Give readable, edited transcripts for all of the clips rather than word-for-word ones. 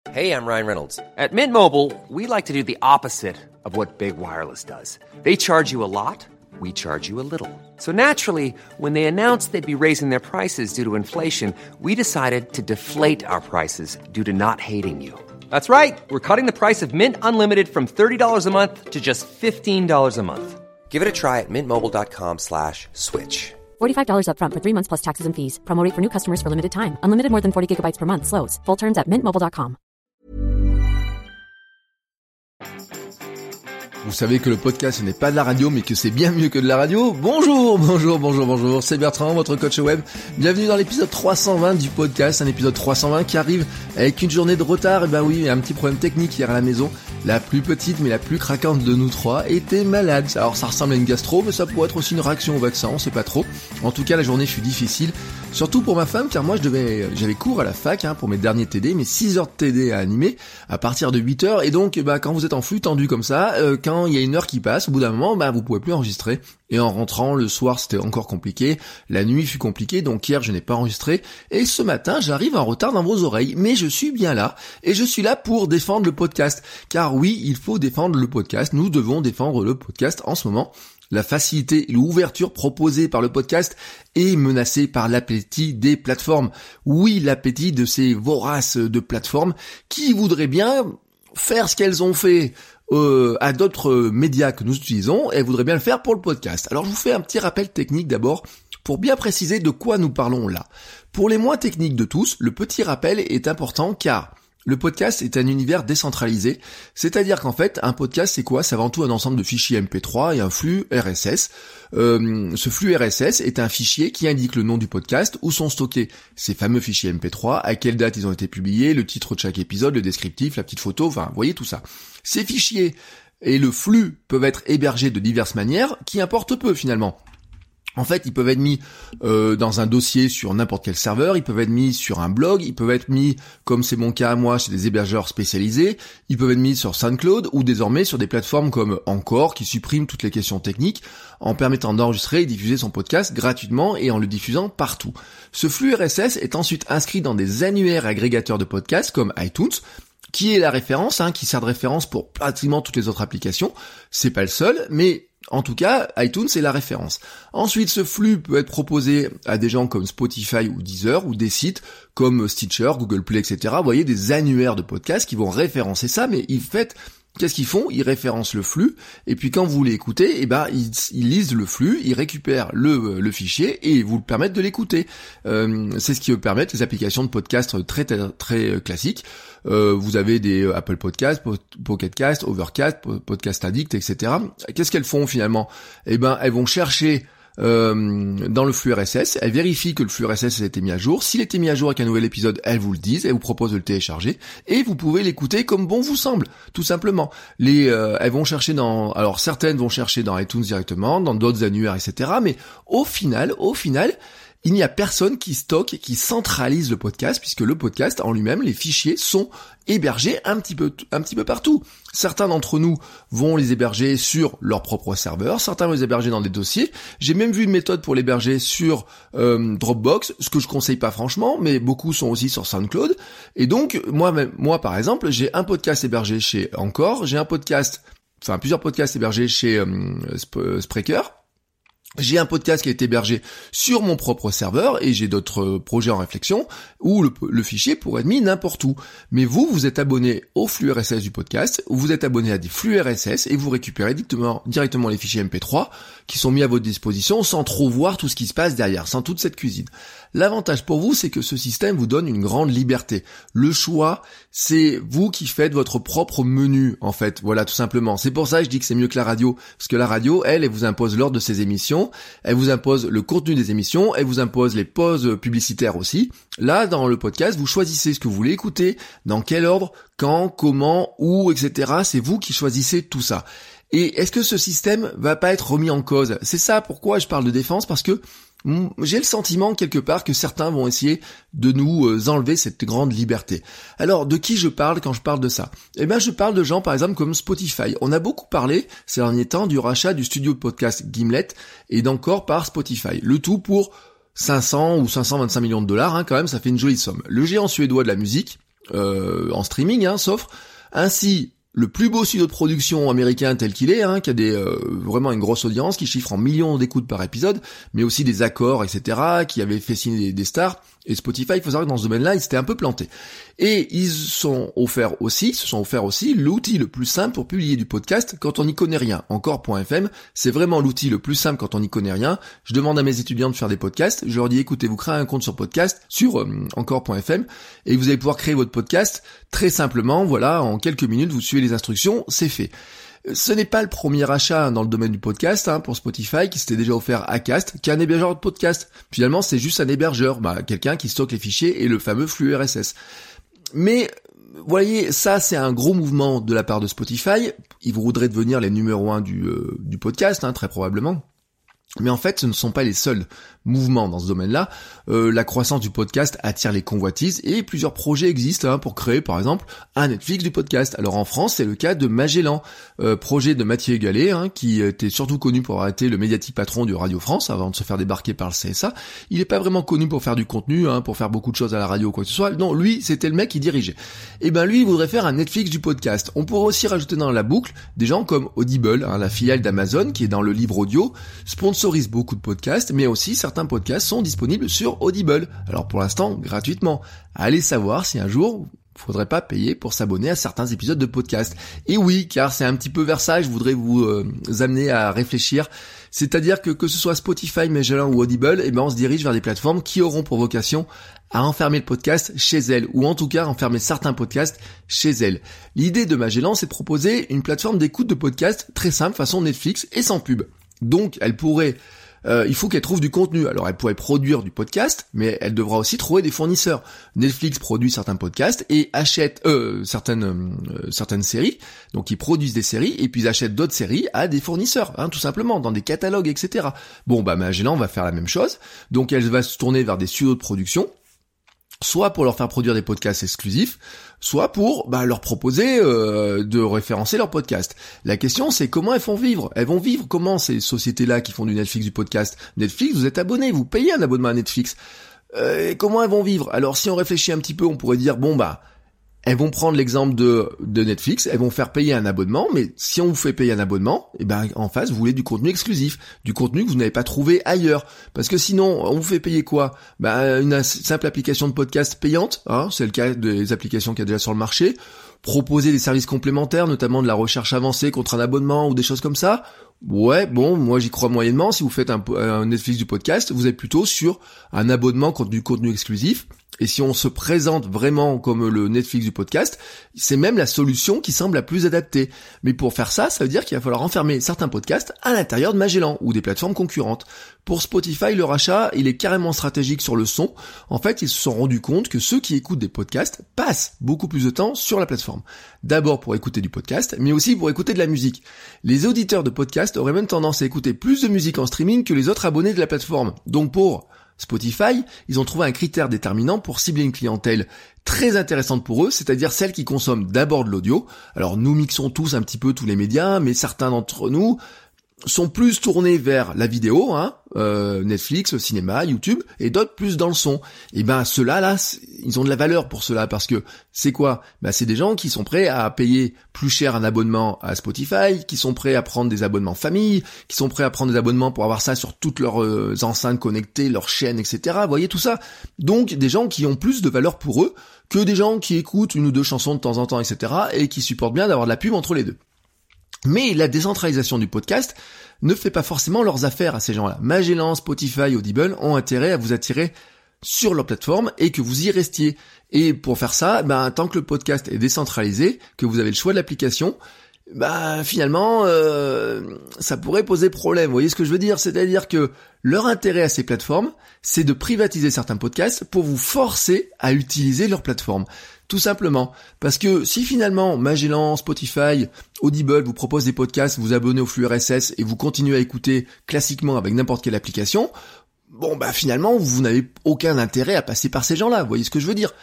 Hey, I'm Ryan Reynolds. At Mint Mobile, we like to do the opposite of what Big Wireless does. They charge you a lot, we charge you a little. So naturally, when they announced they'd be raising their prices due to inflation, we decided to deflate our prices due to not hating you. That's right. We're cutting the price of Mint Unlimited from $30 a month to just $15 a month. Give it a try at mintmobile.com/switch. $45 up front for 3 months plus taxes and fees. Promo rate for new customers for limited time. Unlimited more than 40 gigabytes per month. Slows full terms at mintmobile.com. Vous savez que le podcast ce n'est pas de la radio mais que c'est bien mieux que de la radio. Bonjour, c'est Bertrand, votre coach web. Bienvenue dans l'épisode 320 du podcast, un épisode 320 qui arrive avec une journée de retard. Et ben oui, un petit problème technique hier à la maison. La plus petite mais la plus craquante de nous trois était malade. Alors ça ressemble à une gastro mais ça pourrait être aussi une réaction au vaccin, on sait pas trop. En tout cas la journée fut difficile, surtout pour ma femme car moi j'avais cours à la fac pour mes derniers TD, mes 6 heures de TD à animer à partir de 8 heures et donc quand vous êtes en flux tendu comme ça, quand il y a une heure qui passe, au bout d'un moment vous pouvez plus enregistrer. Et en rentrant le soir c'était encore compliqué, la nuit fut compliquée, donc hier je n'ai pas enregistré et ce matin j'arrive en retard dans vos oreilles, mais je suis bien là et je suis là pour défendre le podcast, car oui il faut défendre le podcast, nous devons défendre le podcast en ce moment. La facilité et l'ouverture proposée par le podcast est menacée par l'appétit des plateformes. Oui, l'appétit de ces voraces de plateformes qui voudraient bien faire ce qu'elles ont fait à d'autres médias que nous utilisons, et elles voudraient bien le faire pour le podcast. Alors je vous fais un petit rappel technique d'abord pour bien préciser de quoi nous parlons là. Pour les moins techniques de tous, le petit rappel est important car le podcast est un univers décentralisé, c'est-à-dire qu'en fait, un podcast c'est quoi ? C'est avant tout un ensemble de fichiers MP3 et un flux RSS. Ce flux RSS est un fichier qui indique le nom du podcast, où sont stockés ces fameux fichiers MP3, à quelle date ils ont été publiés, le titre de chaque épisode, le descriptif, la petite photo, enfin, vous voyez tout ça. Ces fichiers et le flux peuvent être hébergés de diverses manières, qui importent peu finalement. En fait, ils peuvent être mis dans un dossier sur n'importe quel serveur, ils peuvent être mis sur un blog, ils peuvent être mis, comme c'est mon cas à moi, chez des hébergeurs spécialisés, ils peuvent être mis sur SoundCloud ou désormais sur des plateformes comme Encore qui suppriment toutes les questions techniques en permettant d'enregistrer et diffuser son podcast gratuitement et en le diffusant partout. Ce flux RSS est ensuite inscrit dans des annuaires agrégateurs de podcasts comme iTunes, qui est la référence, qui sert de référence pour pratiquement toutes les autres applications. C'est pas le seul, mais en tout cas, iTunes c'est la référence. Ensuite, ce flux peut être proposé à des gens comme Spotify ou Deezer, ou des sites comme Stitcher, Google Play, etc. Vous voyez, des annuaires de podcasts qui vont référencer ça, mais qu'est-ce qu'ils font ? Ils référencent le flux, et puis quand vous voulez écouter, ils lisent le flux, ils récupèrent le fichier, et vous le permettent de l'écouter. C'est ce qui peut permettre les applications de podcast très, très classiques. Vous avez des Apple Podcasts, Pocket Cast, Overcast, Podcast Addict, etc. Qu'est-ce qu'elles font finalement ? Elles vont chercher dans le flux RSS, elles vérifient que le flux RSS a été mis à jour. S'il était mis à jour avec un nouvel épisode, elles vous le disent, elles vous proposent de le télécharger et vous pouvez l'écouter comme bon vous semble, tout simplement. Elles vont chercher certaines vont chercher dans iTunes directement, dans d'autres annuaires, etc. Mais au final, il n'y a personne qui stocke et qui centralise le podcast, puisque le podcast en lui-même, les fichiers sont hébergés un petit peu partout. Certains d'entre nous vont les héberger sur leur propre serveur, certains vont les héberger dans des dossiers. J'ai même vu une méthode pour l'héberger sur Dropbox, ce que je conseille pas franchement, mais beaucoup sont aussi sur SoundCloud. Et donc, moi par exemple, j'ai un podcast hébergé chez Encore, j'ai plusieurs podcasts hébergés chez Spreaker. J'ai un podcast qui est hébergé sur mon propre serveur et j'ai d'autres projets en réflexion où le fichier pourrait être mis n'importe où. Mais vous êtes abonné au flux RSS du podcast, ou vous êtes abonné à des flux RSS et vous récupérez directement les fichiers MP3 qui sont mis à votre disposition sans trop voir tout ce qui se passe derrière, sans toute cette cuisine. L'avantage pour vous, c'est que ce système vous donne une grande liberté. Le choix, c'est vous qui faites votre propre menu, en fait. Voilà, tout simplement. C'est pour ça que je dis que c'est mieux que la radio. Parce que la radio, elle vous impose l'ordre de ses émissions, elle vous impose le contenu des émissions, elle vous impose les pauses publicitaires aussi. Là, dans le podcast, vous choisissez ce que vous voulez écouter, dans quel ordre, quand, comment, où, etc. C'est vous qui choisissez tout ça. Et est-ce que ce système va pas être remis en cause ? C'est ça pourquoi je parle de défense, parce que j'ai le sentiment quelque part que certains vont essayer de nous enlever cette grande liberté. Alors, de qui je parle quand je parle de ça ? Je parle de gens par exemple comme Spotify. On a beaucoup parlé ces derniers temps du rachat du studio de podcast Gimlet et d'Encore par Spotify. Le tout pour 500 ou 525 millions de dollars, quand même, ça fait une jolie somme. Le géant suédois de la musique en streaming, s'offre. Ainsi, le plus beau studio de production américain tel qu'il est, qui a vraiment une grosse audience, qui chiffre en millions d'écoutes par épisode, mais aussi des accords, etc., qui avait fait signer des stars. Et Spotify, il faut savoir que dans ce domaine-là, ils s'étaient un peu plantés. Et ils se sont offert aussi l'outil le plus simple pour publier du podcast quand on n'y connaît rien. Encore.fm, c'est vraiment l'outil le plus simple quand on n'y connaît rien. Je demande à mes étudiants de faire des podcasts. Je leur dis, écoutez, vous créez un compte sur podcast, sur Encore.fm, et vous allez pouvoir créer votre podcast très simplement. Voilà, en quelques minutes, vous suivez les instructions, c'est fait. Ce n'est pas le premier achat dans le domaine du podcast pour Spotify qui s'était déjà offert Acast, qui est un hébergeur de podcast. Finalement, c'est juste un hébergeur, quelqu'un qui stocke les fichiers et le fameux flux RSS. Mais vous voyez, ça c'est un gros mouvement de la part de Spotify. Ils voudraient devenir les numéro 1 du podcast, très probablement. Mais en fait, ce ne sont pas les seuls mouvements dans ce domaine-là. La croissance du podcast attire les convoitises et plusieurs projets existent pour créer, par exemple, un Netflix du podcast. Alors en France, c'est le cas de Magellan, projet de Mathieu Gallet, qui était surtout connu pour avoir été le médiatique patron de Radio France avant de se faire débarquer par le CSA. Il n'est pas vraiment connu pour faire du contenu, pour faire beaucoup de choses à la radio ou quoi que ce soit. Non, lui, c'était le mec qui dirigeait. Et lui, il voudrait faire un Netflix du podcast. On pourrait aussi rajouter dans la boucle des gens comme Audible, la filiale d'Amazon, qui est dans le livre audio, sponsorise beaucoup de podcasts, mais aussi certains podcasts sont disponibles sur Audible. Alors pour l'instant, gratuitement. Allez savoir si un jour, faudrait pas payer pour s'abonner à certains épisodes de podcast. Et oui, car c'est un petit peu vers ça, je voudrais vous amener à réfléchir. C'est-à-dire que ce soit Spotify, Magellan ou Audible, on se dirige vers des plateformes qui auront pour vocation à enfermer le podcast chez elles, ou en tout cas enfermer certains podcasts chez elles. L'idée de Magellan, c'est de proposer une plateforme d'écoute de podcasts très simple, façon Netflix et sans pub. Donc, elle pourrait, il faut qu'elle trouve du contenu. Alors, elle pourrait produire du podcast, mais elle devra aussi trouver des fournisseurs. Netflix produit certains podcasts et achète certaines séries. Donc, ils produisent des séries et puis ils achètent d'autres séries à des fournisseurs, tout simplement, dans des catalogues, etc. Bon, Magellan va faire la même chose. Donc, elle va se tourner vers des studios de production, soit pour leur faire produire des podcasts exclusifs, soit pour leur proposer de référencer leur podcast. La question, c'est comment elles vont vivre. Elles vont vivre comment, ces sociétés-là qui font du Netflix, du podcast? Netflix, vous êtes abonné, vous payez un abonnement à Netflix. Et comment elles vont vivre? Alors si on réfléchit un petit peu, on pourrait dire, elles vont prendre l'exemple de Netflix, elles vont faire payer un abonnement, mais si on vous fait payer un abonnement, en face, vous voulez du contenu exclusif, du contenu que vous n'avez pas trouvé ailleurs. Parce que sinon, on vous fait payer quoi? Une simple application de podcast payante, c'est le cas des applications qu'il y a déjà sur le marché, proposer des services complémentaires, notamment de la recherche avancée contre un abonnement ou des choses comme ça. Ouais, moi j'y crois moyennement. Si vous faites un Netflix du podcast, vous êtes plutôt sur un abonnement contre du contenu exclusif. Et si on se présente vraiment comme le Netflix du podcast, c'est même la solution qui semble la plus adaptée. Mais pour faire ça, ça veut dire qu'il va falloir enfermer certains podcasts à l'intérieur de Magellan ou des plateformes concurrentes. Pour Spotify, le rachat, il est carrément stratégique sur le son. En fait, ils se sont rendus compte que ceux qui écoutent des podcasts passent beaucoup plus de temps sur la plateforme. D'abord pour écouter du podcast, mais aussi pour écouter de la musique. Les auditeurs de podcasts auraient même tendance à écouter plus de musique en streaming que les autres abonnés de la plateforme. Donc pour Spotify, ils ont trouvé un critère déterminant pour cibler une clientèle très intéressante pour eux, c'est-à-dire celle qui consomme d'abord de l'audio. Alors nous mixons tous un petit peu tous les médias, mais certains d'entre nous sont plus tournés vers la vidéo, Netflix, cinéma, YouTube, et d'autres plus dans le son. Et ceux-là, là, ils ont de la valeur pour cela, parce que c'est quoi? C'est des gens qui sont prêts à payer plus cher un abonnement à Spotify, qui sont prêts à prendre des abonnements famille, qui sont prêts à prendre des abonnements pour avoir ça sur toutes leurs enceintes connectées, leurs chaînes, etc. Vous voyez tout ça? Donc des gens qui ont plus de valeur pour eux que des gens qui écoutent une ou deux chansons de temps en temps, etc. et qui supportent bien d'avoir de la pub entre les deux. Mais la décentralisation du podcast ne fait pas forcément leurs affaires à ces gens-là. Magellan, Spotify, Audible ont intérêt à vous attirer sur leur plateforme et que vous y restiez. Et pour faire ça, tant que le podcast est décentralisé, que vous avez le choix de l'application, finalement, ça pourrait poser problème. Vous voyez ce que je veux dire? C'est-à-dire que leur intérêt à ces plateformes, c'est de privatiser certains podcasts pour vous forcer à utiliser leur plateforme. Tout simplement. Parce que si finalement Magellan, Spotify, Audible vous propose des podcasts, vous abonnez au flux RSS et vous continuez à écouter classiquement avec n'importe quelle application, finalement vous n'avez aucun intérêt à passer par ces gens-là. Vous voyez ce que je veux dire?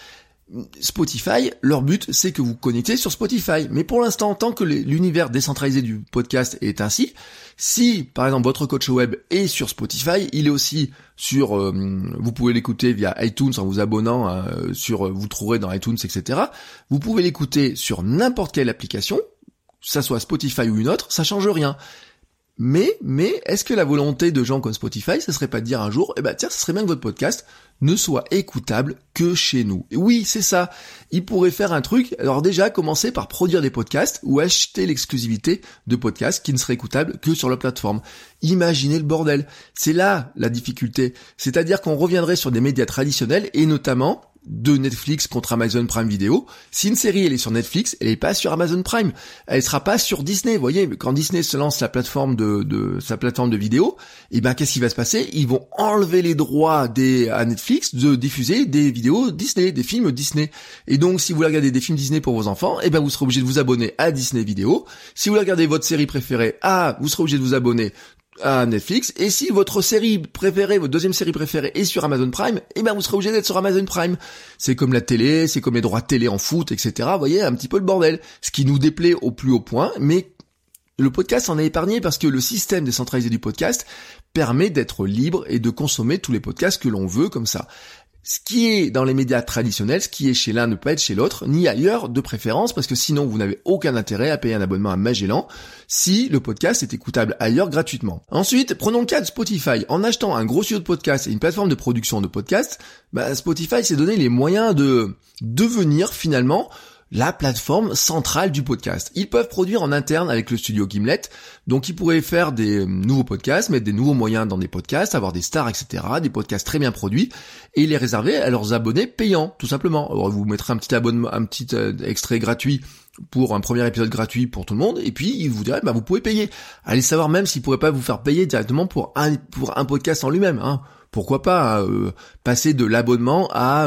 Spotify, leur but, c'est que vous connectez sur Spotify. Mais pour l'instant, tant que l'univers décentralisé du podcast est ainsi, si, par exemple, votre coach web est sur Spotify, il est aussi sur, vous pouvez l'écouter via iTunes en vous abonnant vous trouverez dans iTunes, etc. Vous pouvez l'écouter sur n'importe quelle application, que ça soit Spotify ou une autre, ça change rien. Mais, est-ce que la volonté de gens comme Spotify, ça serait pas de dire un jour, tiens, ça serait bien que votre podcast ne soit écoutable que chez nous. Et oui, c'est ça. Ils pourraient faire un truc, alors déjà, commencer par produire des podcasts ou acheter l'exclusivité de podcasts qui ne seraient écoutables que sur la plateforme. Imaginez le bordel. C'est là la difficulté. C'est-à-dire qu'on reviendrait sur des médias traditionnels et notamment de Netflix contre Amazon Prime Video. Si une série elle est sur Netflix, elle est pas sur Amazon Prime, elle sera pas sur Disney. Vous voyez, quand Disney se lance la plateforme de sa plateforme de vidéo, qu'est-ce qui va se passer? Ils vont enlever les droits à Netflix de diffuser des vidéos Disney, des films Disney. Et donc si vous voulez regarder des films Disney pour vos enfants, vous serez obligé de vous abonner à Disney Vidéo. Si vous voulez regarder votre série préférée, vous serez obligé de vous abonner à Netflix, et si votre série préférée, votre deuxième série préférée est sur Amazon Prime, vous serez obligé d'être sur Amazon Prime. C'est comme la télé, c'est comme les droits de télé en foot, etc. Vous voyez, un petit peu le bordel. Ce qui nous déplaît au plus haut point, mais le podcast en est épargné parce que le système décentralisé du podcast permet d'être libre et de consommer tous les podcasts que l'on veut comme ça. Ce qui est dans les médias traditionnels, ce qui est chez l'un ne peut être chez l'autre, ni ailleurs de préférence, parce que sinon vous n'avez aucun intérêt à payer un abonnement à Magellan si le podcast est écoutable ailleurs gratuitement. Ensuite, prenons le cas de Spotify. En achetant un gros studio de podcast et une plateforme de production de podcasts, Spotify s'est donné les moyens de devenir finalement la plateforme centrale du podcast. Ils peuvent produire en interne avec le studio Gimlet, donc ils pourraient faire des nouveaux podcasts, mettre des nouveaux moyens dans des podcasts, avoir des stars, etc., des podcasts très bien produits, et les réserver à leurs abonnés payants, tout simplement. Alors vous mettrez un petit abonnement, un petit extrait gratuit pour un premier épisode gratuit pour tout le monde, et puis ils vous diraient, vous pouvez payer. Allez savoir même s'ils pourraient pas vous faire payer directement pour un podcast en lui-même, Pourquoi pas passer de l'abonnement à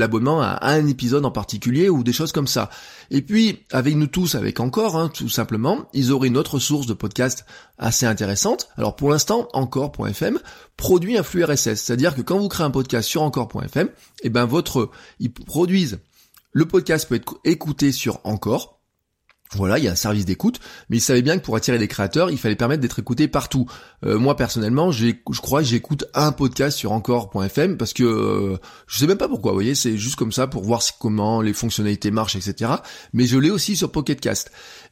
un épisode en particulier ou des choses comme ça. Et puis, avec nous tous, avec Encore, tout simplement, ils auraient une autre source de podcast assez intéressante. Alors pour l'instant, Encore.fm produit un flux RSS. C'est-à-dire que quand vous créez un podcast sur Encore.fm, ils produisent, le podcast peut être écouté sur Encore. Voilà, il y a un service d'écoute, mais ils savaient bien que pour attirer des créateurs, il fallait permettre d'être écouté partout. Moi personnellement, je crois que j'écoute un podcast sur encore.fm parce que je sais même pas pourquoi, vous voyez, c'est juste comme ça pour voir comment les fonctionnalités marchent, etc. Mais je l'ai aussi sur Pocket Cast.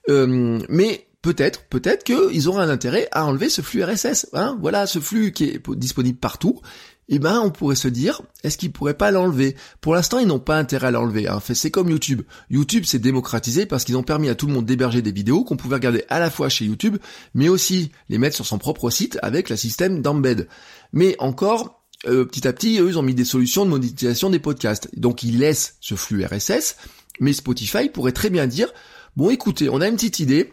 Mais peut-être qu'ils auraient un intérêt à enlever ce flux RSS. Voilà, ce flux qui est disponible partout. On pourrait se dire, est-ce qu'ils pourraient pas l'enlever? Pour l'instant, ils n'ont pas intérêt à l'enlever. C'est comme YouTube. YouTube s'est démocratisé parce qu'ils ont permis à tout le monde d'héberger des vidéos qu'on pouvait regarder à la fois chez YouTube, mais aussi les mettre sur son propre site avec le système d'embed. Mais encore, petit à petit, eux, ils ont mis des solutions de monétisation des podcasts. Donc, ils laissent ce flux RSS, mais Spotify pourrait très bien dire, bon, écoutez, on a une petite idée.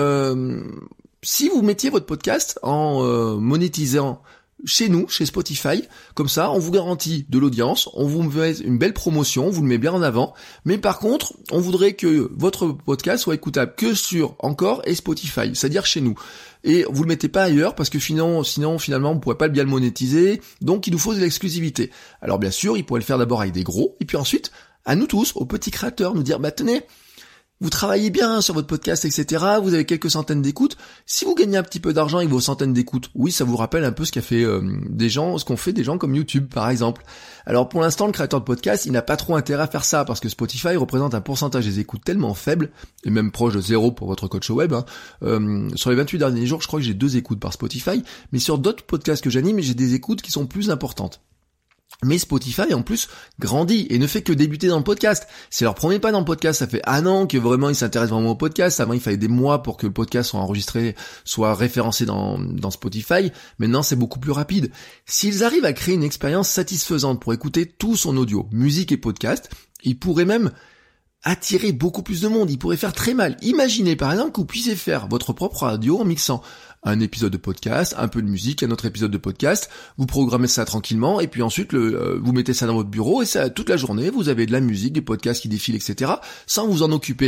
Si vous mettiez votre podcast en monétisant chez nous, chez Spotify, comme ça, on vous garantit de l'audience, on vous met une belle promotion, on vous le met bien en avant, mais par contre, on voudrait que votre podcast soit écoutable que sur Encore et Spotify, c'est-à-dire chez nous. Et vous le mettez pas ailleurs parce que sinon finalement on pourrait pas bien le monétiser, donc il nous faut de l'exclusivité. Alors bien sûr, ils pourraient le faire d'abord avec des gros, et puis ensuite, à nous tous, aux petits créateurs, nous dire, tenez, vous travaillez bien sur votre podcast, etc. Vous avez quelques centaines d'écoutes. Si vous gagnez un petit peu d'argent avec vos centaines d'écoutes, oui, ça vous rappelle un peu ce qu'ont fait des gens comme YouTube, par exemple. Alors pour l'instant, le créateur de podcast, il n'a pas trop intérêt à faire ça parce que Spotify représente un pourcentage des écoutes tellement faible, et même proche de 0 pour votre coach web. Sur les 28 derniers jours, je crois que j'ai 2 écoutes par Spotify, mais sur d'autres podcasts que j'anime, j'ai des écoutes qui sont plus importantes. Mais Spotify, en plus, grandit et ne fait que débuter dans le podcast. C'est leur premier pas dans le podcast. Ça fait un an que vraiment ils s'intéressent vraiment au podcast. Avant, il fallait des mois pour que le podcast soit enregistré, soit référencé dans Spotify. Maintenant, c'est beaucoup plus rapide. S'ils arrivent à créer une expérience satisfaisante pour écouter tout son audio, musique et podcast, ils pourraient même attirer beaucoup plus de monde. Ils pourraient faire très mal. Imaginez, par exemple, que vous puissiez faire votre propre radio en mixant un épisode de podcast, un peu de musique, un autre épisode de podcast, vous programmez ça tranquillement, et puis ensuite vous mettez ça dans votre bureau, et ça toute la journée, vous avez de la musique, des podcasts qui défilent, etc., sans vous en occuper.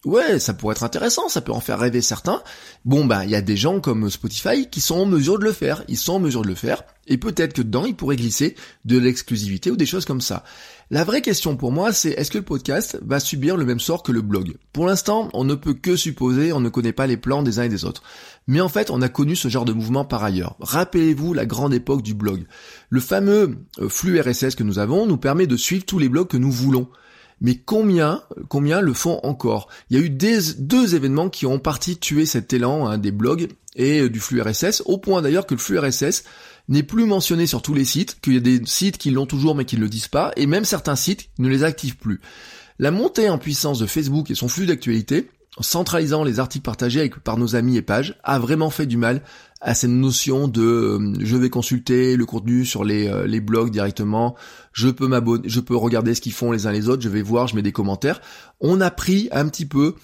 Ouais, ça pourrait être intéressant, ça peut en faire rêver certains. Bon, il y a des gens comme Spotify qui sont en mesure de le faire. Ils sont en mesure de le faire. Et peut-être que dedans, ils pourraient glisser de l'exclusivité ou des choses comme ça. La vraie question pour moi, c'est est-ce que le podcast va subir le même sort que le blog? Pour l'instant, on ne peut que supposer, on ne connaît pas les plans des uns et des autres. Mais en fait, on a connu ce genre de mouvement par ailleurs. Rappelez-vous la grande époque du blog. Le fameux flux RSS que nous avons nous permet de suivre tous les blogs que nous voulons. Mais combien le font encore? Il y a eu deux événements qui ont en partie tué cet élan des blogs et du flux RSS, au point d'ailleurs que le flux RSS n'est plus mentionné sur tous les sites, qu'il y a des sites qui l'ont toujours mais qui ne le disent pas, et même certains sites ne les activent plus. La montée en puissance de Facebook et son flux d'actualité, en centralisant les articles partagés par nos amis et pages, a vraiment fait du mal à cette notion de je vais consulter le contenu sur les blogs directement, je peux m'abonner, je peux regarder ce qu'ils font les uns les autres, je vais voir, je mets des commentaires. On a pris un petit peu,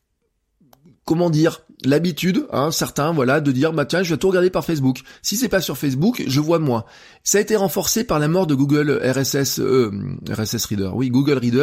l'habitude, certains, de dire, tiens, je vais tout regarder par Facebook. Si c'est pas sur Facebook, je vois moins. Ça a été renforcé par la mort de Google RSS Reader, Google Reader,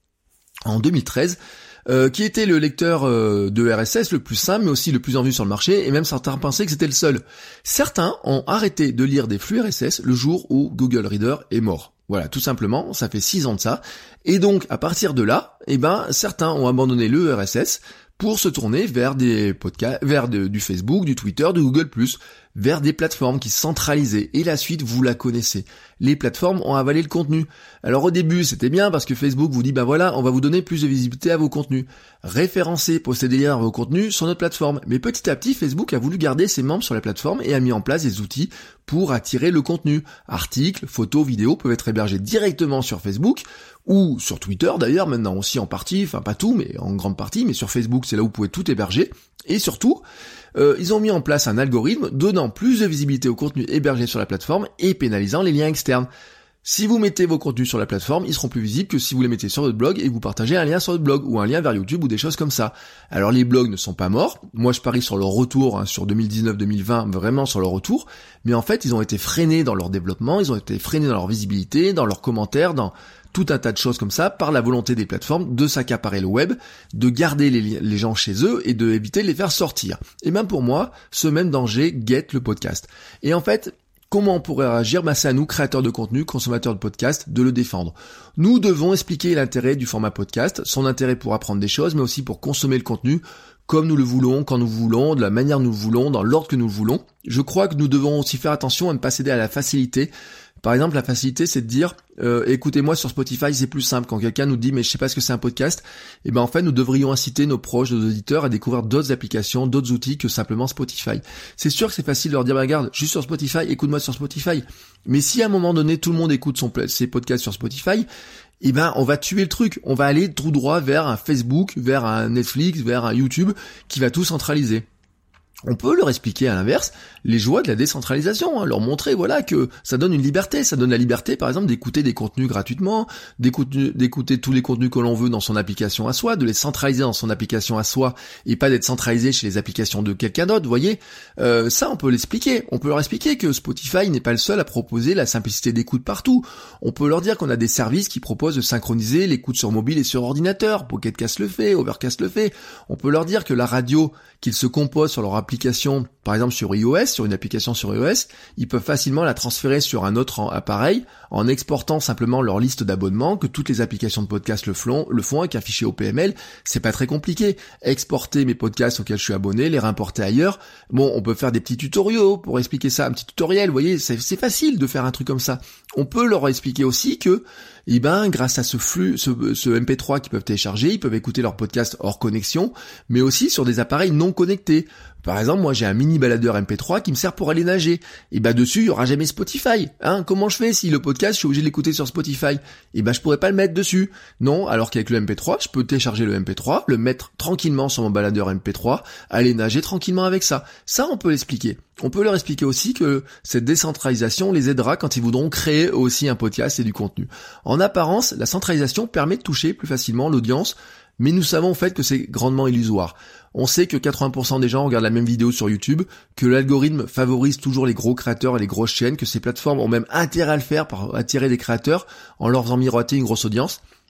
en 2013, qui était le lecteur de RSS le plus simple, mais aussi le plus en vue sur le marché, et même certains pensaient que c'était le seul. Certains ont arrêté de lire des flux RSS le jour où Google Reader est mort. Voilà, tout simplement, ça fait 6 ans de ça. Et donc, à partir de là, certains ont abandonné le RSS pour se tourner vers des podcasts, vers du Facebook, du Twitter, du Google+, vers des plateformes qui centralisaient. Et la suite, vous la connaissez. Les plateformes ont avalé le contenu. Alors au début, c'était bien parce que Facebook vous dit, on va vous donner plus de visibilité à vos contenus. Référencez, postez des liens à vos contenus sur notre plateforme. Mais petit à petit, Facebook a voulu garder ses membres sur la plateforme et a mis en place des outils pour attirer le contenu. Articles, photos, vidéos peuvent être hébergés directement sur Facebook ou sur Twitter d'ailleurs, maintenant aussi en partie, pas tout, mais en grande partie, mais sur Facebook, c'est là où vous pouvez tout héberger. Et surtout, ils ont mis en place un algorithme donnant plus de visibilité au contenu hébergé sur la plateforme et pénalisant les liens externes. Si vous mettez vos contenus sur la plateforme, ils seront plus visibles que si vous les mettez sur votre blog et vous partagez un lien sur votre blog ou un lien vers YouTube ou des choses comme ça. Alors les blogs ne sont pas morts. Moi je parie sur leur retour, sur 2019-2020, vraiment sur leur retour. Mais en fait, ils ont été freinés dans leur développement, ils ont été freinés dans leur visibilité, dans leurs commentaires, dans tout un tas de choses comme ça, par la volonté des plateformes de s'accaparer le web, de garder les gens chez eux et de éviter de les faire sortir. Et même pour moi, ce même danger guette le podcast. Et en fait, comment on pourrait réagir? C'est à nous, créateurs de contenu, consommateurs de podcast, de le défendre. Nous devons expliquer l'intérêt du format podcast, son intérêt pour apprendre des choses, mais aussi pour consommer le contenu comme nous le voulons, quand nous voulons, de la manière que nous le voulons, dans l'ordre que nous le voulons. Je crois que nous devons aussi faire attention à ne pas céder à la facilité. Par exemple, la facilité, c'est de dire écoutez-moi sur Spotify, c'est plus simple. Quand quelqu'un nous dit mais je sais pas ce que c'est un podcast, en fait nous devrions inciter nos proches, nos auditeurs à découvrir d'autres applications, d'autres outils que simplement Spotify. C'est sûr que c'est facile de leur dire regarde, je suis sur Spotify, écoute-moi sur Spotify. Mais si à un moment donné tout le monde écoute ses podcasts sur Spotify, on va tuer le truc. On va aller tout droit vers un Facebook, vers un Netflix, vers un YouTube qui va tout centraliser. On peut leur expliquer à l'inverse les joies de la décentralisation, leur montrer que ça donne une liberté, ça donne la liberté par exemple d'écouter des contenus gratuitement, d'écouter tous les contenus que l'on veut dans son application à soi, de les centraliser dans son application à soi et pas d'être centralisé chez les applications de quelqu'un d'autre, vous voyez. Ça on peut l'expliquer, on peut leur expliquer que Spotify n'est pas le seul à proposer la simplicité d'écoute partout. On peut leur dire qu'on a des services qui proposent de synchroniser l'écoute sur mobile et sur ordinateur, Pocket Cast le fait, Overcast le fait. On peut leur dire que la radio qu'ils se composent sur leur application, par exemple sur iOS, sur une application sur iOS, ils peuvent facilement la transférer sur un autre appareil en exportant simplement leur liste d'abonnements, que toutes les applications de podcast le font avec un fichier OPML, c'est pas très compliqué. Exporter mes podcasts auxquels je suis abonné, les réimporter ailleurs. Bon, on peut faire des petits tutoriaux pour expliquer ça, un petit tutoriel, vous voyez, c'est facile de faire un truc comme ça. On peut leur expliquer aussi que grâce à ce flux, ce MP3 qu'ils peuvent télécharger, ils peuvent écouter leur podcast hors connexion, mais aussi sur des appareils non connectés. Par exemple, moi j'ai un mini baladeur MP3 qui me sert pour aller nager. Dessus, il y aura jamais Spotify. Comment je fais si le podcast, je suis obligé de l'écouter sur Spotify? Je pourrais pas le mettre dessus. Non, alors qu'avec le MP3, je peux télécharger le MP3, le mettre tranquillement sur mon baladeur MP3, aller nager tranquillement avec ça. Ça, on peut l'expliquer. On peut leur expliquer aussi que cette décentralisation les aidera quand ils voudront créer aussi un podcast et du contenu. En apparence, la centralisation permet de toucher plus facilement l'audience, mais nous savons en fait que c'est grandement illusoire. On sait que 80% des gens regardent la même vidéo sur YouTube, que l'algorithme favorise toujours les gros créateurs et les grosses chaînes, que ces plateformes ont même intérêt à le faire pour attirer des créateurs en leur faisant miroiter une grosse audience.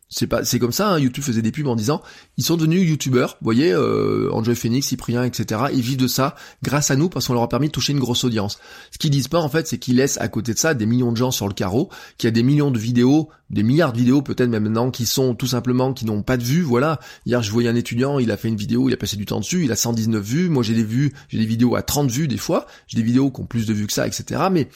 C'est comme ça, hein, YouTube faisait des pubs en disant ils sont devenus youtubeurs, vous voyez, Enjoy Phoenix, Cyprien, etc. Ils vivent de ça grâce à nous parce qu'on leur a permis de toucher une grosse audience. Ce qu'ils disent pas en fait, c'est qu'ils laissent à côté de ça des millions de gens sur le carreau, qu'il y a des millions de vidéos, des milliards de vidéos peut-être même maintenant qui sont tout simplement qui n'ont pas de vues. Voilà, hier je voyais un étudiant, il a fait une vidéo, il a passé du temps dessus, il a 119 vues. Moi j'ai des vidéos à 30 vues des fois, j'ai des vidéos qui ont plus de vues que ça, etc. Mais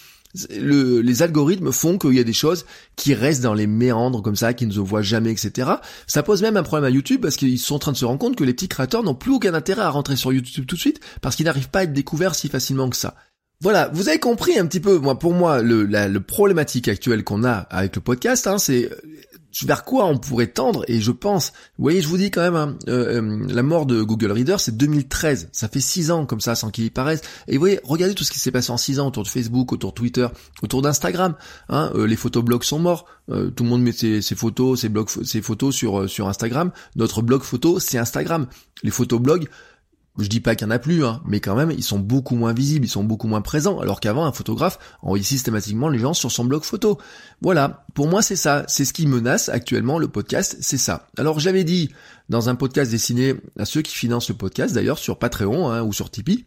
les algorithmes font qu'il y a des choses qui restent dans les méandres comme ça, qui ne se voient jamais, etc. Ça pose même un problème à YouTube parce qu'ils sont en train de se rendre compte que les petits créateurs n'ont plus aucun intérêt à rentrer sur YouTube tout de suite parce qu'ils n'arrivent pas à être découverts si facilement que ça. Voilà, vous avez compris un petit peu, pour moi, le problématique actuelle qu'on a avec le podcast, hein, c'est vers quoi on pourrait tendre, et je pense, vous voyez, je vous dis quand même, hein, la mort de Google Reader, c'est 2013, ça fait 6 ans comme ça, sans qu'il y paraisse, et vous voyez, regardez tout ce qui s'est passé en 6 ans autour de Facebook, autour de Twitter, autour d'Instagram, hein, les photoblogs sont morts, tout le monde met ses photos, ses photos sur Instagram, notre blog photo, c'est Instagram, les photoblogs, je dis pas qu'il y en a plus, hein, mais quand même, ils sont beaucoup moins visibles, ils sont beaucoup moins présents, alors qu'avant, un photographe envoyait systématiquement les gens sur son blog photo. Voilà, pour moi, c'est ça, c'est ce qui menace actuellement le podcast, c'est ça. Alors, j'avais dit, dans un podcast destiné à ceux qui financent le podcast, d'ailleurs, sur Patreon, hein, ou sur Tipeee,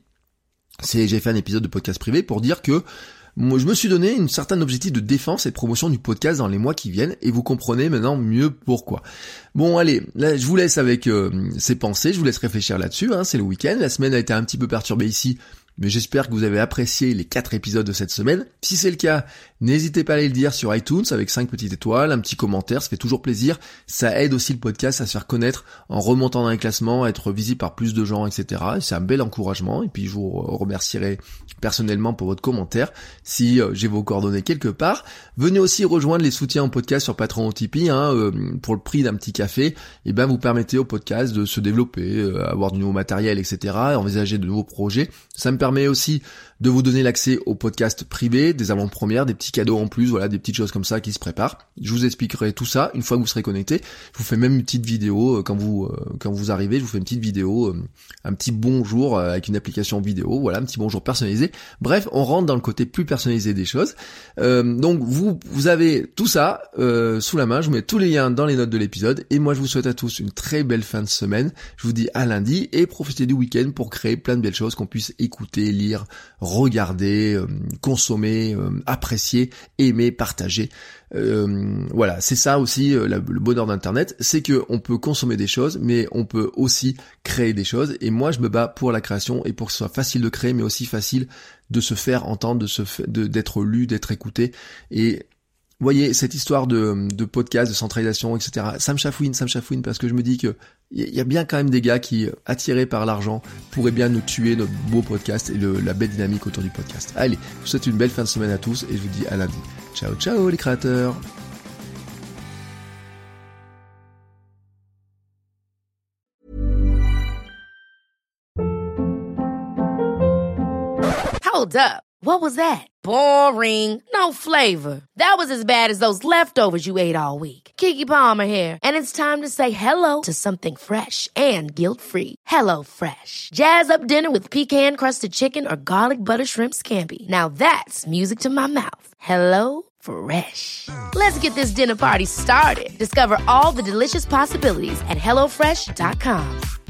j'ai fait un épisode de podcast privé pour dire que moi, je me suis donné une certaine objectif de défense et de promotion du podcast dans les mois qui viennent, et vous comprenez maintenant mieux pourquoi. Bon, allez, là, je vous laisse avec ces pensées, je vous laisse réfléchir là-dessus, hein, c'est le week-end, la semaine a été un petit peu perturbée ici, mais j'espère que vous avez apprécié les 4 épisodes de cette semaine. Si c'est le cas, n'hésitez pas à aller le dire sur iTunes avec 5 petites étoiles, un petit commentaire, ça fait toujours plaisir. Ça aide aussi le podcast à se faire connaître en remontant dans les classements, à être visible par plus de gens, etc. Et c'est un bel encouragement. Et puis je vous remercierai personnellement pour votre commentaire si j'ai vos coordonnées quelque part. Venez aussi rejoindre les soutiens au podcast sur Patreon ou Tipeee, hein, pour le prix d'un petit café. Et ben vous permettez au podcast de se développer, avoir du nouveau matériel, etc. Envisager de nouveaux projets. Ça me permet aussi de vous donner l'accès au podcast privé, des avant-premières, des petits cadeaux en plus, voilà, des petites choses comme ça qui se préparent. Je vous expliquerai tout ça une fois que vous serez connecté. Je vous fais même une petite vidéo quand vous arrivez, je vous fais une petite vidéo, un petit bonjour avec une application vidéo, voilà, un petit bonjour personnalisé. Bref, on rentre dans le côté plus personnalisé des choses. Donc vous avez tout ça sous la main, je vous mets tous les liens dans les notes de l'épisode, et moi je vous souhaite à tous une très belle fin de semaine. Je vous dis à lundi, et profitez du week-end pour créer plein de belles choses qu'on puisse écouter, lire, regarder, consommer, apprécier, aimer, partager. Voilà, c'est ça aussi le bonheur d'Internet, c'est que on peut consommer des choses, mais on peut aussi créer des choses. Et moi, je me bats pour la création et pour que ce soit facile de créer, mais aussi facile de se faire entendre, d'être lu, d'être écouté. Et vous voyez, cette histoire de podcast, de centralisation, etc., ça me chafouine parce que je me dis que il y a bien quand même des gars qui, attirés par l'argent, pourraient bien nous tuer notre beau podcast et la belle dynamique autour du podcast. Allez, je vous souhaite une belle fin de semaine à tous et je vous dis à lundi. Ciao, ciao les créateurs. Hold up. What was that? Boring. No flavor. That was as bad as those leftovers you ate all week. Keke Palmer here, and it's time to say hello to something fresh and guilt-free. Hello Fresh. Jazz up dinner with pecan-crusted chicken or garlic butter shrimp scampi. Now that's music to my mouth. Hello Fresh. Let's get this dinner party started. Discover all the delicious possibilities at HelloFresh.com.